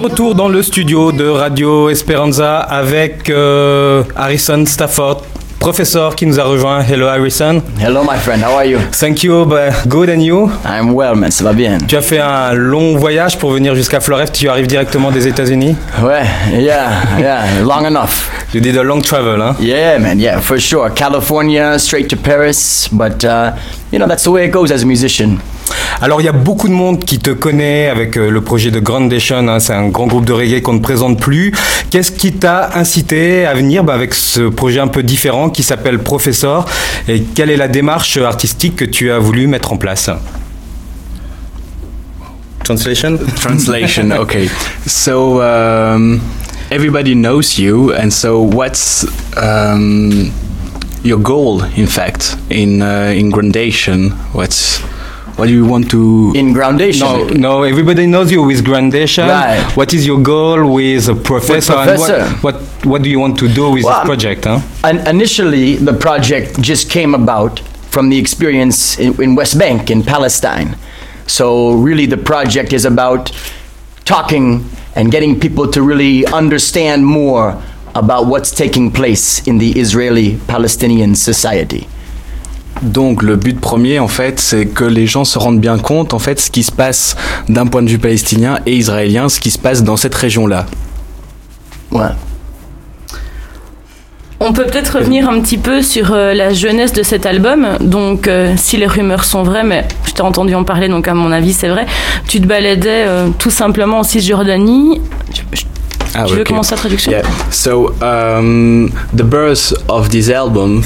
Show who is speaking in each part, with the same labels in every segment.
Speaker 1: Retour dans le studio de Radio Esperanza avec Harrison Stafford, professeur qui nous a rejoint. Hello Harrison.
Speaker 2: Hello my friend, how are you?
Speaker 1: Thank you, good and you?
Speaker 2: I'm well man, ça va bien.
Speaker 1: Tu as fait un long voyage pour venir jusqu'à Floref, tu arrives directement des États-Unis?
Speaker 2: Ouais, yeah, long enough.
Speaker 1: You did a long travel, huh?
Speaker 2: Yeah man, yeah, for sure. California, straight to Paris, but you know, that's the way it goes as a musician.
Speaker 1: Alors il y a beaucoup de monde qui te connaît avec le projet de Groundation, hein, c'est un grand groupe de reggae qu'on ne présente plus. Qu'est-ce qui t'a incité à venir avec ce projet un peu différent qui s'appelle Professor, et quelle est la démarche artistique que tu as voulu mettre en place? Translation,
Speaker 3: okay. So everybody knows you, and so what's your goal in fact in Groundation? What do you want to...
Speaker 2: In Groundation?
Speaker 1: No, everybody knows you with Groundation.
Speaker 2: Right.
Speaker 1: What is your goal with Professor?
Speaker 2: With Professor.
Speaker 1: And what do you want to do with this project? Huh?
Speaker 2: Initially, the project just came about from the experience in West Bank, in Palestine. So really the project is about talking and getting people to really understand more about what's taking place in the Israeli-Palestinian society.
Speaker 3: Donc le but premier en fait, c'est que les gens se rendent bien compte en fait ce qui se passe d'un point de vue palestinien et israélien, ce qui se passe dans cette région-là.
Speaker 2: Ouais.
Speaker 4: On peut peut-être revenir un petit peu sur la jeunesse de cet album. Donc, si les rumeurs sont vraies, mais je t'ai entendu en parler, donc à mon avis c'est vrai, tu te baladais tout simplement en Cisjordanie. Tu veux commencer la traduction?
Speaker 3: Yeah. So the birth of this album,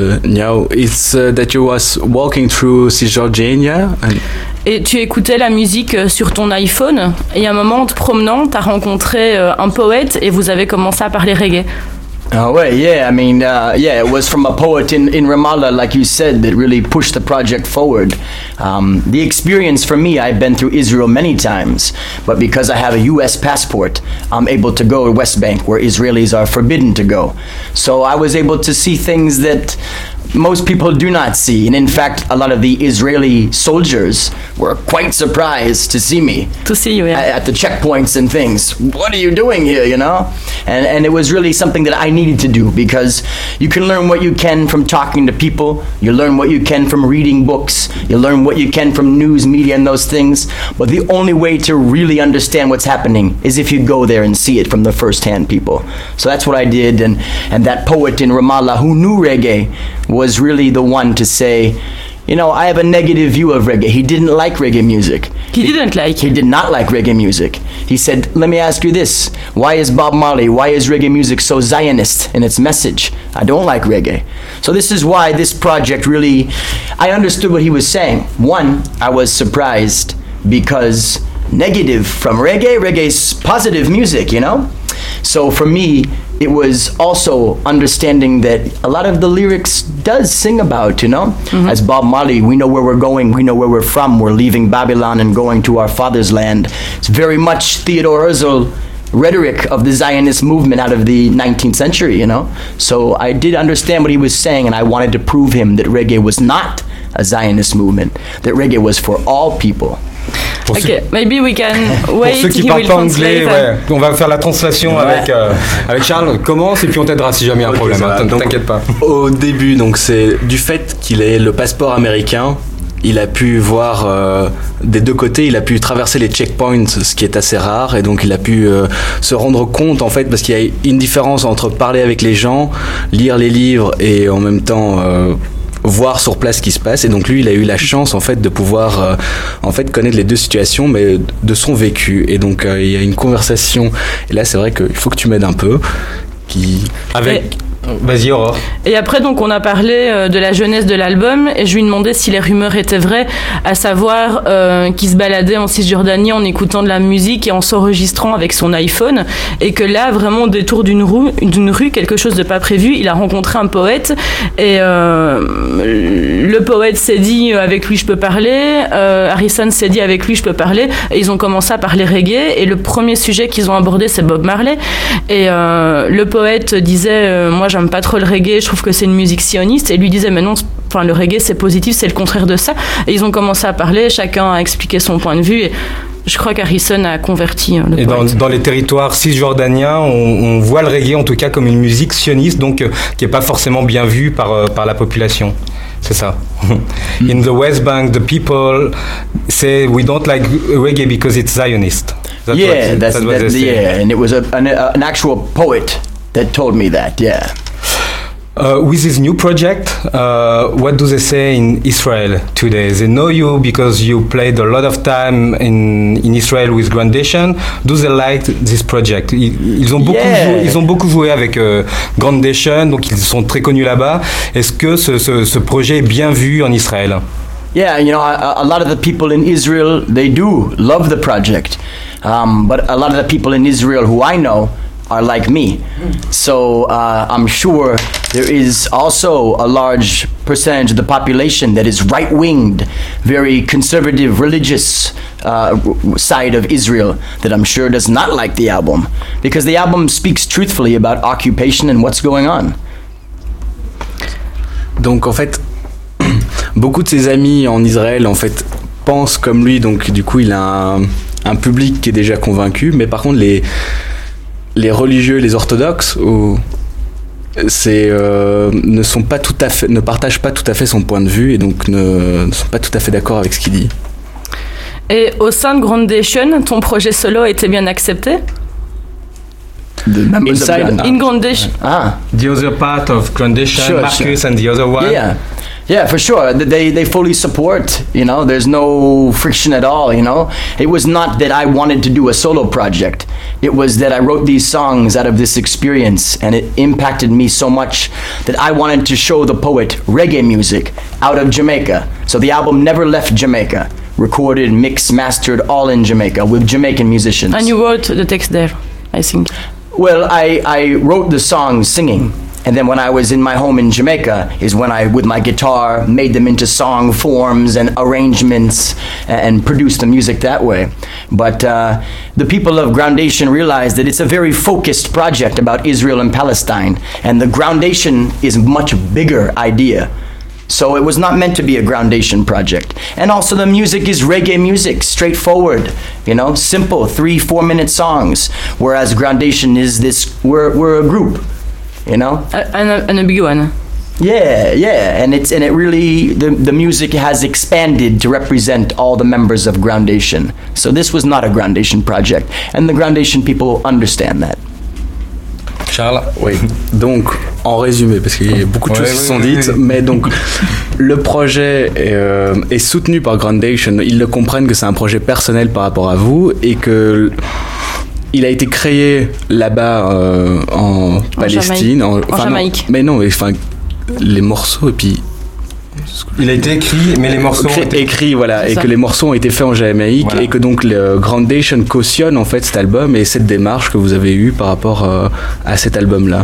Speaker 3: it's that you was walking through Cisjordania.
Speaker 4: Et tu écoutais la musique sur ton iPhone. Et à un moment, en te promenant, t'as rencontré un poète et vous avez commencé à parler reggae.
Speaker 2: Oh, well, yeah, I mean, it was from a poet in Ramallah, like you said, that really pushed the project forward. The experience for me, I've been through Israel many times, but because I have a U.S. passport, I'm able to go to West Bank, where Israelis are forbidden to go. So I was able to see things that most people do not see, and in fact a lot of the Israeli soldiers were quite surprised to see me at the checkpoints and things. What are you doing here, you know? And it was really something that I needed to do, because you can learn what you can from talking to people, you learn what you can from reading books, you learn what you can from news media and those things, but the only way to really understand what's happening is if you go there and see it from the first-hand people. So that's what I did, and that poet in Ramallah who knew reggae was really the one to say, you know, I have a negative view of reggae. He didn't like reggae music.
Speaker 4: He did
Speaker 2: not like reggae music. He said, let me ask you this. Why is Bob Marley, why is reggae music so Zionist in its message? I don't like reggae. So this is why this project really, I understood what he was saying. One, I was surprised because negative from reggae, reggae's positive music, you know? So for me, it was also understanding that a lot of the lyrics does sing about, you know? Mm-hmm. As Bob Marley, we know where we're going, we know where we're from, we're leaving Babylon and going to our father's land. It's very much Theodore Herzl rhetoric of the Zionist movement out of the 19th century, you know? So I did understand what he was saying, and I wanted to prove him that reggae was not a Zionist movement, that reggae was for all people.
Speaker 4: Okay, maybe we can wait.
Speaker 1: Pour ceux qui parlent pas anglais, on va faire la translation avec Charles. Commence et puis on t'aidera si jamais il y a un problème. T'inquiète pas.
Speaker 3: Au début, donc c'est du fait qu'il ait le passeport américain. Il a pu voir des deux côtés, il a pu traverser les checkpoints, ce qui est assez rare, et donc il a pu se rendre compte en fait, parce qu'il y a une différence entre parler avec les gens, lire les livres et en même temps voir sur place ce qui se passe. Et donc lui, il a eu la chance en fait de pouvoir en fait connaître les deux situations, mais de son vécu. Et donc il y a une conversation. Et là, c'est vrai qu'il faut que tu m'aides un peu.
Speaker 1: Vas-y, Aurore.
Speaker 4: Et après, donc, on a parlé de la jeunesse de l'album, et je lui demandais si les rumeurs étaient vraies, à savoir qu'il se baladait en Cisjordanie en écoutant de la musique et en s'enregistrant avec son iPhone, et que là, vraiment, au détour d'une rue, quelque chose de pas prévu, il a rencontré un poète, et le poète s'est dit avec lui je peux parler, Harrison s'est dit avec lui je peux parler, et ils ont commencé à parler reggae, et le premier sujet qu'ils ont abordé c'est Bob Marley, et le poète disait moi j'aime pas trop le reggae, je trouve que c'est une musique sioniste, et lui disait mais non, enfin le reggae c'est positif, c'est le contraire de ça, et ils ont commencé à parler, chacun a expliqué son point de vue, et Je crois qu'Harrison a converti le
Speaker 1: Et
Speaker 4: poète.
Speaker 1: dans les territoires cisjordaniens, on voit le reggae en tout cas comme une musique sioniste, donc qui n'est pas forcément bien vue par la population. C'est ça. In the West Bank, the people say we don't like reggae because it's Zionist. That's what they say.
Speaker 2: Yeah, and it was an actual poet that told me that. Yeah.
Speaker 1: With this new project, what do they say in Israel today? They know you because you played a lot of time in Israel with Grandation. Do they like this project? Ils ont beaucoup joué avec Grandation, donc ils sont très connus là-bas. Est-ce que ce projet est bien vu en Israël?
Speaker 2: Yeah, you know, a lot of the people in Israel, they do love the project. But a lot of the people in Israel who I know are like me. So I'm sure there is also a large percentage of the population that is right-winged, very conservative, religious side of Israel that I'm sure does not like the album, because the album speaks truthfully about occupation and what's going on.
Speaker 3: Donc en fait, beaucoup de ses amis en Israël en fait pensent comme lui, donc du coup il a un public qui est déjà convaincu, mais par contre les religieux, les orthodoxes, ne partagent pas tout à fait son point de vue et donc ne sont pas tout à fait d'accord avec ce qu'il dit.
Speaker 4: Et au sein de Grandation, ton projet solo a été bien accepté? In Grandation.
Speaker 1: The other part of Grandation, Marcus and the other one.
Speaker 2: Yeah, for sure. They fully support, you know, there's no friction at all, you know. It was not that I wanted to do a solo project. It was that I wrote these songs out of this experience and it impacted me so much that I wanted to show the poet reggae music out of Jamaica. So the album never left Jamaica. Recorded, mixed, mastered, all in Jamaica with Jamaican musicians.
Speaker 4: And you wrote the text there, I think.
Speaker 2: Well, I wrote the songs singing. And then when I was in my home in Jamaica is when I, with my guitar, made them into song forms and arrangements and produced the music that way. But the people of Groundation realized that it's a very focused project about Israel and Palestine. And the Groundation is a much bigger idea. So it was not meant to be a Groundation project. And also the music is reggae music, straightforward, you know, simple 3-4 minute songs. Whereas Groundation is this, we're a group. You know,
Speaker 4: and a big one.
Speaker 2: Yeah, and it really the music has expanded to represent all the members of Groundation. So this was not a Groundation project, and the Groundation people understand that.
Speaker 1: Charles.
Speaker 3: Oui. Donc, en résumé, parce qu'il y a beaucoup de choses qui sont dites, mais donc le projet est soutenu par Groundation. Ils le comprennent que c'est un projet personnel par rapport à vous et que il a été créé là-bas en Palestine,
Speaker 4: en Jamaïque.
Speaker 3: Mais non, enfin les morceaux et puis
Speaker 1: il a été écrit, mais les morceaux ont été
Speaker 3: écrits, voilà, et que les morceaux ont été faits en Jamaïque et que donc le Groundation cautionne en fait cet album et cette démarche que vous avez eue par rapport à cet album-là.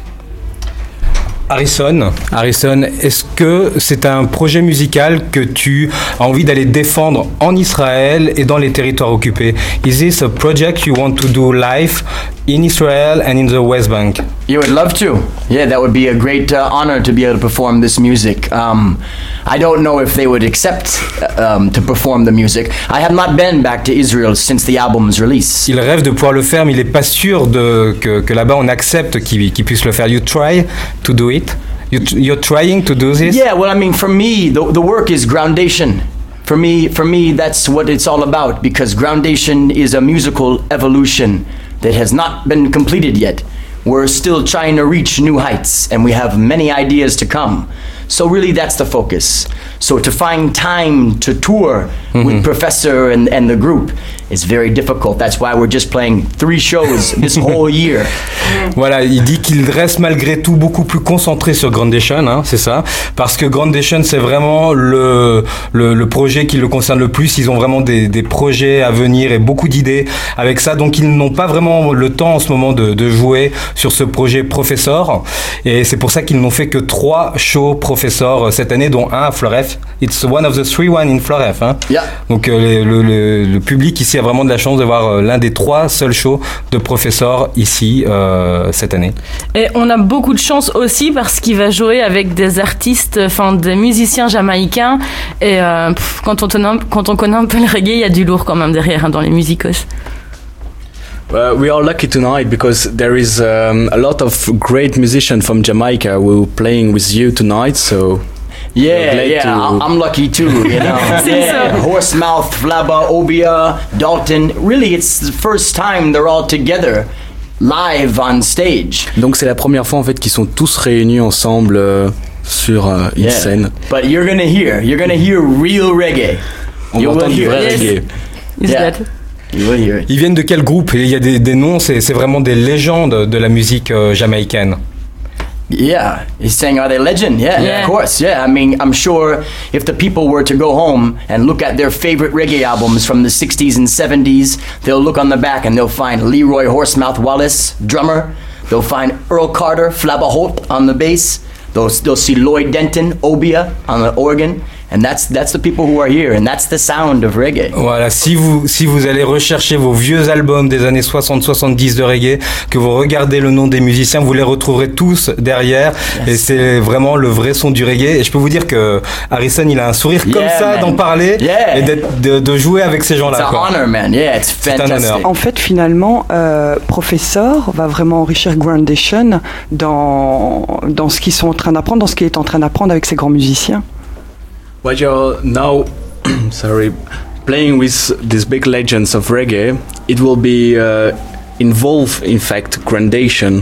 Speaker 1: Harrison, est-ce que c'est un projet musical que tu as envie d'aller défendre en Israël et dans les territoires occupés? Is this a project you want to do live in Israel and in the West Bank?
Speaker 2: You would love to. Yeah, that would be a great honor to be able to perform this music. I don't know if they would accept to perform the music. I have not been back to Israel since the album's release.
Speaker 1: Il rêve de pouvoir le faire, mais il n'est pas sûr que là-bas on accepte qu'il puisse le faire. You try to do it? You're trying to do this?
Speaker 2: Yeah, well, I mean, for me, the work is Groundation. For me, that's what it's all about, because Groundation is a musical evolution that has not been completed yet. We're still trying to reach new heights, and we have many ideas to come. So really, that's the focus. So to find time to tour with Professor and the group is very difficult. That's why we're just playing 3 shows this whole year.
Speaker 1: Voilà, il dit qu'il reste malgré tout beaucoup plus concentré sur Grandation, hein, c'est ça, parce que Grandation c'est vraiment le projet qui le concerne le plus. Ils ont vraiment des projets à venir et beaucoup d'idées avec ça, donc ils n'ont pas vraiment le temps en ce moment de jouer sur ce projet Professor, et c'est pour ça qu'ils n'ont fait que 3 shows Professor cette année, dont un à Floref. It's one of the 3 in Floref, hein.
Speaker 2: Yeah.
Speaker 1: Donc le public ici Alex, il y a vraiment de la chance de voir l'un des 3 seuls shows de Professor ici cette année.
Speaker 4: Et on a beaucoup de chance aussi parce qu'il va jouer avec des artistes, enfin des musiciens jamaïcains. Et quand on connaît un peu le reggae, il y a du lourd quand même derrière dans les musicos.
Speaker 3: We are lucky tonight because there is a lot of great musicians from Jamaica who are playing with you tonight. So
Speaker 2: I'm lucky too. You know, Horsemouth, Flabba, Obia, Dalton. Really, it's the first time they're all together live on stage.
Speaker 3: Donc c'est la première fois en fait qu'ils sont tous réunis ensemble sur une scène.
Speaker 2: But you're gonna hear real reggae.
Speaker 3: On va entendre du vrai reggae.
Speaker 1: Ils viennent de quel groupe? Il y a des noms, c'est vraiment des légendes de la musique jamaïcaine.
Speaker 2: Yeah, he's saying, are they legend? Yeah, of course. Yeah, I mean, I'm sure if the people were to go home and look at their favorite reggae albums from the 60s and 70s, they'll look on the back and they'll find Leroy Horsemouth Wallace, drummer. They'll find Earl Carter, Flabba Hope on the bass. They'll see Lloyd Denton, Obia on the organ. And that's the people who are here, and that's the sound of reggae.
Speaker 1: Voilà, si vous allez rechercher vos vieux albums des années 60-70 de reggae, que vous regardez le nom des musiciens, vous les retrouverez tous derrière, et c'est vraiment le vrai son du reggae. Et je peux vous dire que Harrison, il a un sourire comme ça d'en parler et de jouer avec ces gens-là.
Speaker 2: It's an honor, man. Yeah, it's fantastic.
Speaker 5: En fait, finalement, Professor va vraiment enrichir Groundation dans ce qu'ils sont en train d'apprendre, dans ce qu'il est en train d'apprendre avec ces grands musiciens.
Speaker 3: What you're now, playing with these big legends of reggae, it will be involve, in fact, Groundation.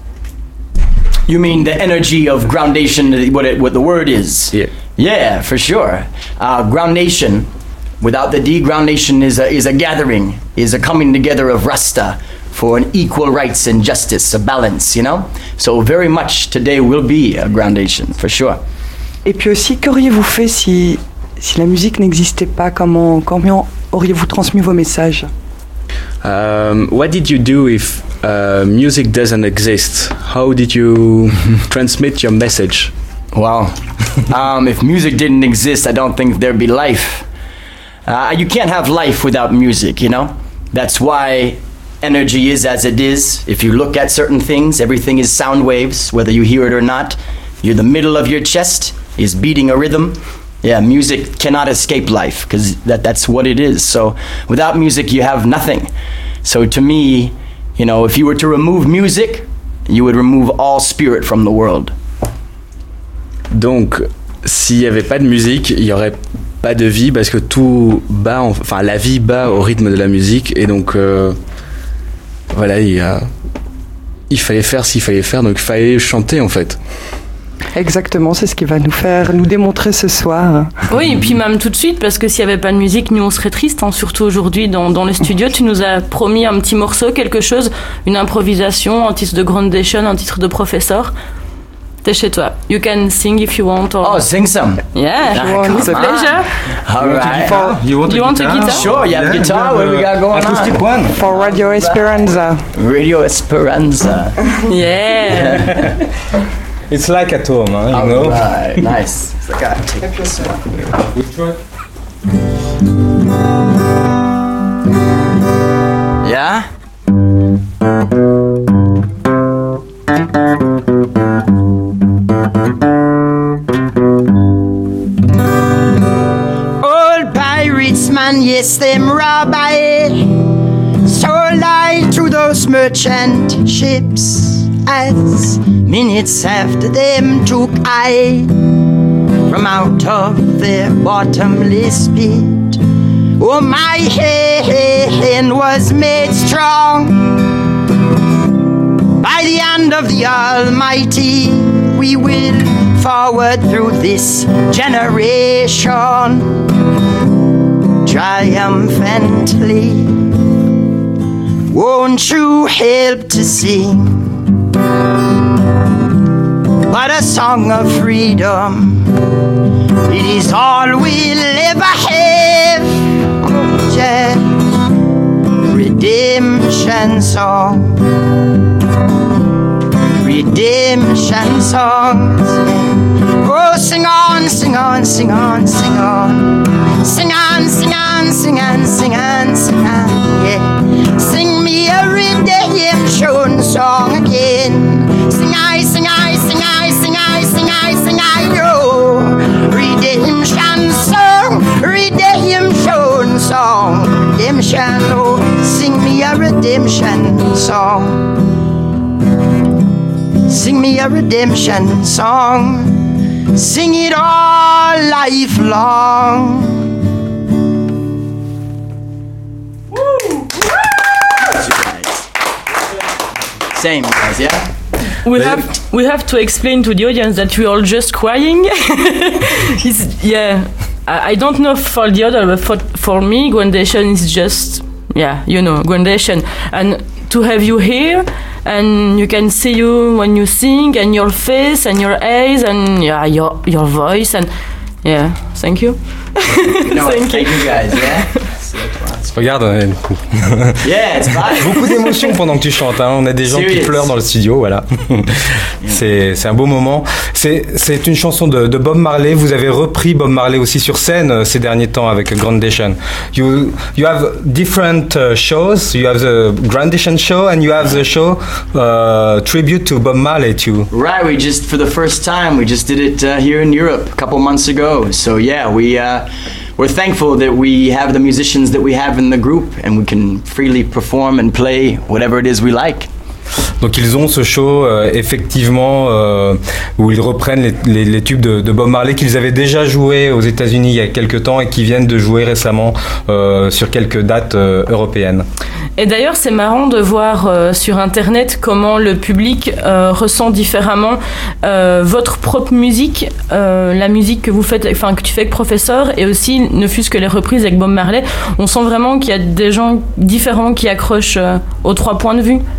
Speaker 2: You mean the energy of Groundation, what the word is?
Speaker 3: Yeah.
Speaker 2: Yeah, for sure. Groundation, without the D, Groundation is a gathering, is a coming together of Rasta for an equal rights and justice, a balance, you know? So very much today will be a Groundation, for sure.
Speaker 5: Et puis aussi, qu'auriez-vous fait si la musique n'existait pas? Comment auriez-vous transmis vos messages?
Speaker 3: What did you do if music doesn't exist? How did you transmit your message?
Speaker 2: Wow. If music didn't exist, I don't think there'd be life. You can't have life without music, you know? That's why energy is as it is. If you look at certain things, everything is sound waves, whether you hear it or not. The middle of your chest is beating a rhythm. Yeah, music cannot escape life because that's what it is. So without music, you have nothing. So to me, you know, if you were to remove music, you would remove all spirit from the world.
Speaker 3: Donc, s'il n'y avait pas de musique, il n'y aurait pas de vie parce que tout bat, enfin la vie bat au rythme de la musique et donc voilà, il fallait faire ce qu'il fallait faire, donc il fallait chanter en fait.
Speaker 5: Exactement, c'est ce qui va nous démontrer ce soir.
Speaker 4: Oui, et puis même tout de suite, parce que s'il n'y avait pas de musique, nous on serait tristes, hein, surtout aujourd'hui dans le studio. Tu nous as promis un petit morceau, quelque chose, une improvisation, un titre de Groundation, un titre de Professor. T'es chez toi. You can sing if you want. Or...
Speaker 2: Oh, sing some.
Speaker 4: Yeah, with pleasure.
Speaker 2: All right.
Speaker 1: You want a guitar?
Speaker 2: Sure, you have a guitar. What do we got going
Speaker 1: Acoustic
Speaker 2: on?
Speaker 1: one.
Speaker 5: For Radio Esperanza.
Speaker 2: Radio Esperanza.
Speaker 4: Yeah.
Speaker 1: It's like at home, you know.
Speaker 2: Right, nice. I gotta take this one.
Speaker 1: Which one?
Speaker 2: Yeah? Old pirates, man, yes, them rob I sold I to those merchant ships. As minutes after them took I from out of their bottomless pit. Oh, my hand was made strong by the hand of the Almighty. We will forward through this generation triumphantly. Won't you help to sing? But a song of freedom, it is all we'll ever have. Yeah. Redemption song, redemption songs. Oh, sing on, sing on, sing on, sing on, sing on, sing on.
Speaker 6: on, sing on, sing on, sing on, yeah. Sing me a redemption song again. Sing I, sing I, sing I, sing I, sing I, sing I, yo. Redemption song, redemption song, redemption, oh. Sing me a redemption song. Sing me a redemption song. Sing it all life long.
Speaker 2: Same, guys, yeah?
Speaker 4: We have to explain to the audience that we're all just crying. I don't know for the other, but for me, Grandation is just, Grandation. And to have you here, and you can see you when you sing, and your face, and your eyes, and your voice, and thank you.
Speaker 2: Thank you guys, yeah?
Speaker 1: Regarde,
Speaker 2: yeah, it's fine.
Speaker 1: Beaucoup d'émotions pendant que tu chantes, hein. On a des gens qui pleurent dans le studio, voilà. C'est un beau moment. C'est une chanson de Bob Marley. Vous avez repris Bob Marley aussi sur scène ces derniers temps avec Grandation. You have different shows. You have the Grandation show and you have the show tribute to Bob Marley too.
Speaker 2: Right, for the first time, we just did it here in Europe a couple months ago. So yeah, we're thankful that we have the musicians that we have in the group and we can freely perform and play whatever it is we like.
Speaker 1: Donc ils ont ce show effectivement où ils reprennent les tubes de Bob Marley qu'ils avaient déjà joué aux États-Unis il y a quelques temps et qui viennent de jouer récemment sur quelques dates européennes.
Speaker 4: Et d'ailleurs, c'est marrant de voir sur Internet comment le public ressent différemment votre propre musique, la musique que vous faites, enfin que tu fais avec Professeur, et aussi ne fût-ce que les reprises avec Bob Marley. On sent vraiment qu'il y a des gens différents qui accrochent aux trois points de vue.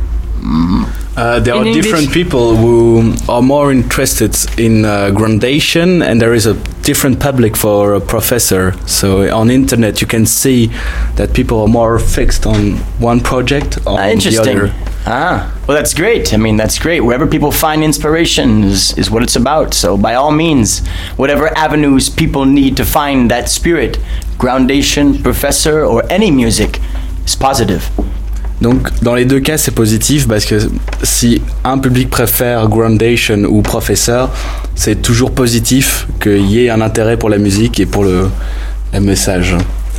Speaker 3: There are different people who are more interested in Grandation, and there is a different public for a Professor. So on internet you can see that people are more fixed on one project or the other.
Speaker 2: Well, that's great. I mean, that's great. Wherever people find inspiration is what it's about. So by all means, whatever avenues people need to find that spirit, Grandation, Professor, or any music is positive.
Speaker 3: Donc dans les deux cas c'est positif parce que si un public préfère Grandation ou Professeur, c'est toujours positif qu'il y ait un intérêt pour la musique et pour le message.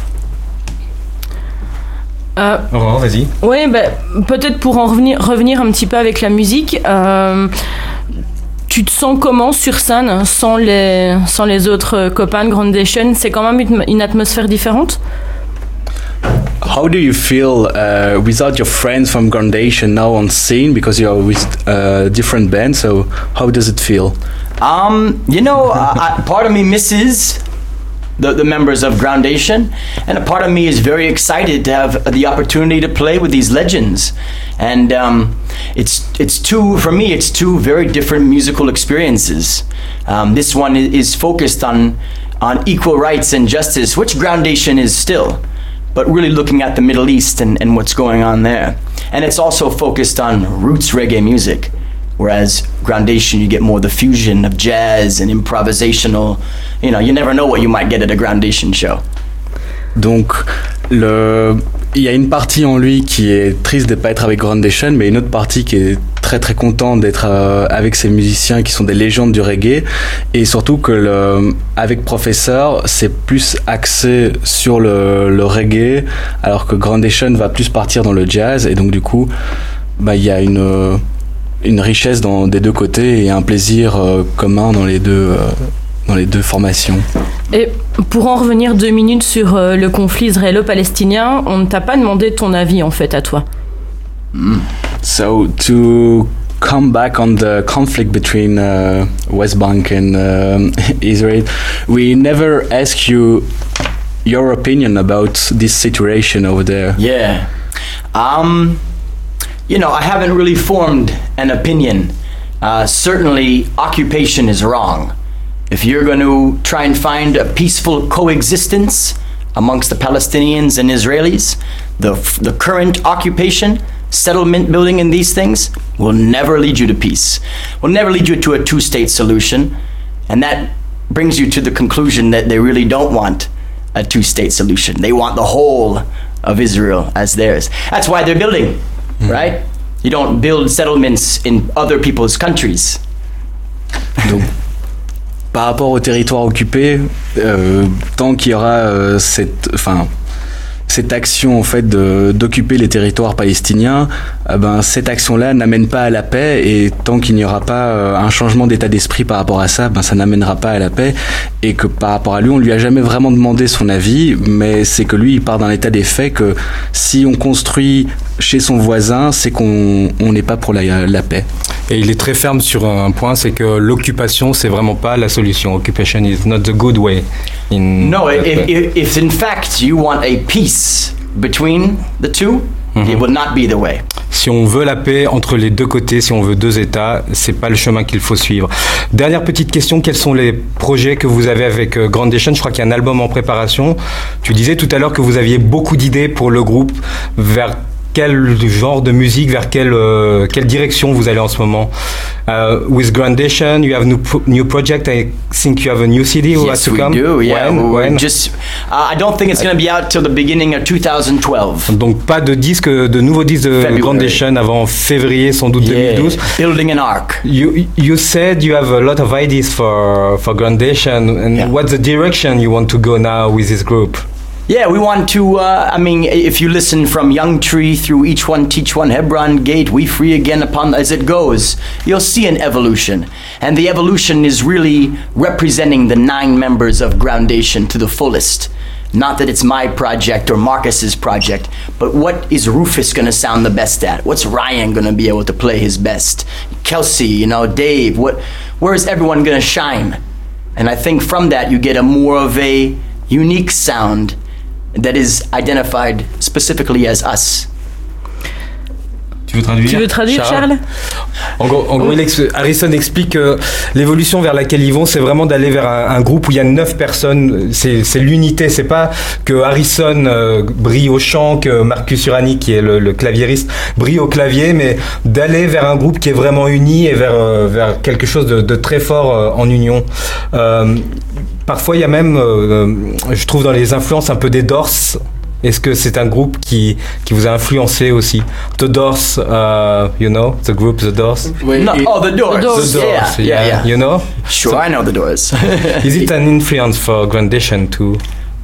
Speaker 1: Aurore, vas-y.
Speaker 4: Oui, peut-être pour en revenir un petit peu avec la musique, tu te sens comment sur scène sans les autres copains de Grandation? C'est quand même une atmosphère différente?
Speaker 3: How do you feel without your friends from Grandation now on scene, because you are with a different band? So how does it feel?
Speaker 2: Part of me misses the members of Grandation, and a part of me is very excited to have the opportunity to play with these legends. And it's two very different musical experiences. This one is focused on equal rights and justice, which Grandation is still, but really looking at the Middle East and what's going on there. And it's also focused on roots reggae music, whereas Grandation, you get more the fusion of jazz and improvisational. You never know what you might get at a Grandation show.
Speaker 3: Donc, il y a une partie en lui qui est triste de ne pas être avec Grandation, mais une autre partie qui est très très content d'être avec ces musiciens qui sont des légendes du reggae, et surtout que avec Professeur c'est plus axé sur le reggae, alors que Grandation va plus partir dans le jazz, et donc du coup il y a une richesse des deux côtés et un plaisir commun dans les deux formations.
Speaker 4: Et pour en revenir 2 minutes sur le conflit israélo-palestinien, on ne t'a pas demandé ton avis en fait à toi.
Speaker 3: So to come back on the conflict between West Bank and Israel, we never ask you your opinion about this situation over there.
Speaker 2: Yeah. I haven't really formed an opinion. Certainly occupation is wrong. If you're going to try and find a peaceful coexistence amongst the Palestinians and Israelis, the current occupation, settlement building and these things will never lead you to peace, will never lead you to a two-state solution, and that brings you to the conclusion that they really don't want a two-state solution. They want the whole of Israel as theirs. That's why they're building, right? You don't build settlements in other people's countries.
Speaker 3: Donc, par rapport au territoire occupé, tant qu'il y aura cette action en fait d'occuper les territoires palestiniens, cette action-là n'amène pas à la paix, et tant qu'il n'y aura pas un changement d'état d'esprit par rapport à ça, ça n'amènera pas à la paix. Et que par rapport à lui, on lui a jamais vraiment demandé son avis, mais c'est que lui, il part d'un état des faits que si on construit chez son voisin, c'est qu'on n'est pas pour la paix.
Speaker 1: Et il est très ferme sur un point, c'est que l'occupation, c'est vraiment pas la solution. Occupation is not the good way.
Speaker 2: No, if in fact you want a peace between the two, it will not be the way.
Speaker 1: Si on veut la paix entre les deux côtés, si on veut deux États, c'est pas le chemin qu'il faut suivre. Dernière petite question, quels sont les projets que vous avez avec Groundation? Je crois qu'il y a un album en préparation. Tu disais tout à l'heure que vous aviez beaucoup d'idées pour le groupe. Vers quel genre de musique, vers quelle direction vous allez en ce moment? With Groundation, you have new project. I think you have a new CD who has to come.
Speaker 2: Yes, we do. Yeah,
Speaker 1: when?
Speaker 2: I don't think it's going to be out till the beginning of 2012.
Speaker 1: Donc pas de nouveaux disques de
Speaker 2: February.
Speaker 1: Groundation avant février, sans doute 2012.
Speaker 2: Building an ark.
Speaker 1: You said you have a lot of ideas for Groundation, and what's the direction you want to go now with this group?
Speaker 2: Yeah, we want to, if you listen from Young Tree through Each One Teach One, Hebron Gate, We Free Again upon as it goes, you'll see an evolution. And the evolution is really representing the 9 members of Groundation to the fullest. Not that it's my project or Marcus's project, but what is Rufus going to sound the best at? What's Ryan going to be able to play his best? Kelsey, Dave, where is everyone going to shine? And I think from that you get a more of a unique sound that is identified specifically as us.
Speaker 1: Tu veux traduire, Charles? En gros, Harrison explique que l'évolution vers laquelle ils vont, c'est vraiment d'aller vers un groupe où il y a 9 personnes. C'est l'unité. C'est pas que Harrison brille au chant, que Marcus Urani, qui est le claviériste, brille au clavier, mais d'aller vers un groupe qui est vraiment uni et vers quelque chose de très fort en union. Parfois, il y a même, je trouve dans les influences un peu des Doors. Est-ce que c'est un groupe qui vous a influencé aussi? The Doors, the group The Doors?
Speaker 2: The Doors.
Speaker 4: The Doors.
Speaker 2: Yeah.
Speaker 1: You know?
Speaker 2: Sure, I know The Doors.
Speaker 1: Is it an influence for Groundation too?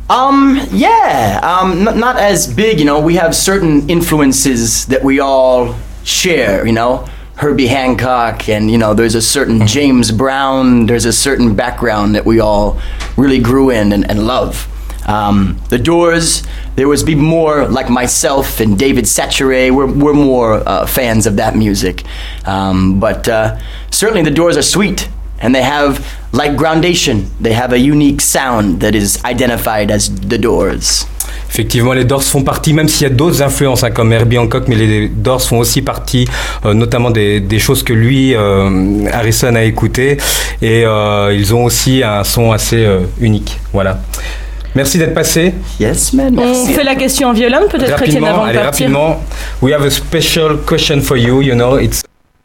Speaker 2: Not as big, we have certain influences that we all share, Herbie Hancock, and there's a certain James Brown, there's a certain background that we all really grew in and love. The Doors, there was be more like myself and David Satcheray. We're more fans of that music, but certainly the Doors are sweet, and they have, like Groundation, they have a unique sound that is identified as the Doors.
Speaker 1: Effectivement, les Doors font partie, même s'il y a d'autres influences comme Herbie Hancock, mais les Doors font aussi partie, notamment des choses que lui, Harrison, a écoutées, et ils ont aussi un son assez unique. Voilà. Merci d'être passé.
Speaker 2: Yes, man.
Speaker 4: On fait la question violente, peut-être, Étienne, avant de partir.
Speaker 1: Rapidement. We have a special question for you. It's.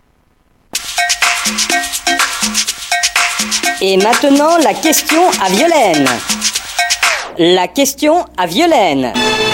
Speaker 7: Et maintenant, la question à Violaine. La question à Violaine.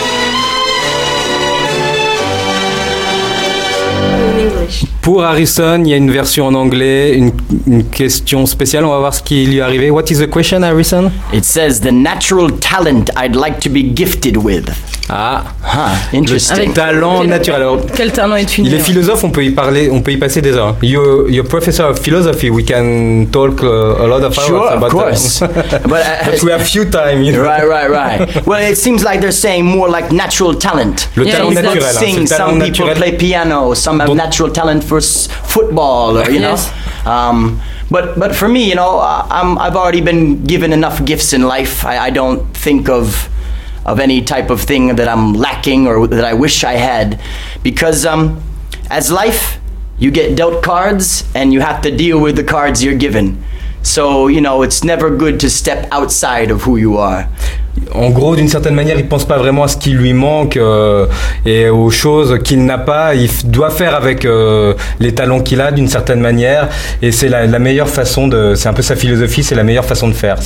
Speaker 1: Pour Harrison, il y a une version en anglais, une question spéciale. On va voir ce qui lui est arrivé. What is the question, Harrison?
Speaker 2: It says the natural talent I'd like to be gifted with. Interesting.
Speaker 1: Le talent naturel. Alors,
Speaker 4: quel talent est unique?
Speaker 1: Il est philosophe, on peut y passer des heures. You're professor of philosophy. We can talk a lot of hours about
Speaker 2: that. Sure, of course.
Speaker 1: But we have few time.
Speaker 2: Right. Well, it seems like they're saying more like natural talent.
Speaker 1: Le talent naturel.
Speaker 2: Sing, some people play piano, some have natural talent for football, or,
Speaker 4: Yes.
Speaker 2: But for me, I've already been given enough gifts in life. I don't think of any type of thing that I'm lacking or that I wish I had, because as life, you get dealt cards and you have to deal with the cards you're given. So, it's never good to step outside of who you are.
Speaker 1: En gros, d'une certaine manière, il ne pense pas vraiment à ce qui lui manque et aux choses qu'il n'a pas. Il doit faire avec les talents qu'il a d'une certaine manière, et c'est la meilleure façon c'est un peu sa philosophie, c'est la meilleure façon de faire.